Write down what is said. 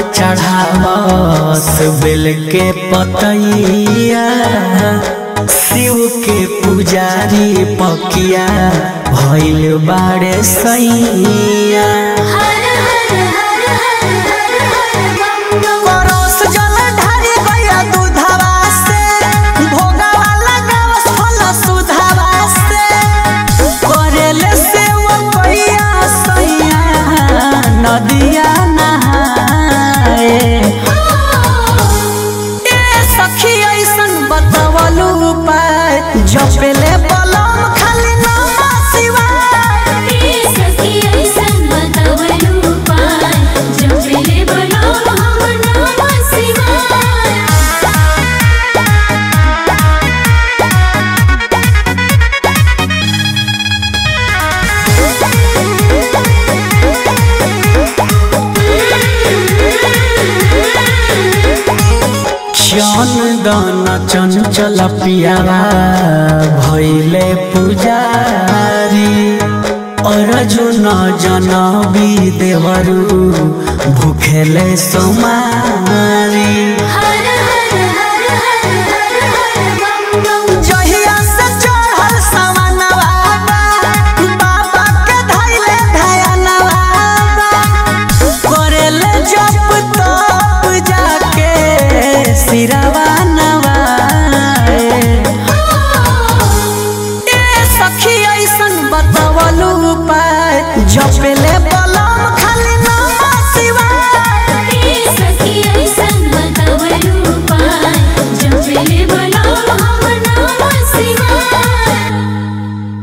चढ़ावस बेल के पतैया शिव के पुजारी पकिया भइल बाड़े सैया। नदिया नहाए सखी ऐसन बतावलू उपाय जपेले बलम खाली नमः शिवाय। सखी ऐसन बतावलू उपाय जपेले बलम हम नमः शिवाय। चंदन चंचल पियावा भइले पुजारी अर्जुन जनबी देवरू भूखेले सोमारी। जहिया से चढ़ल सवनवा बाबा के धइले धयनवा करेले जप तप जाके सिरवा नवाए। सखी ऐसन बतावलू उपाय जपेले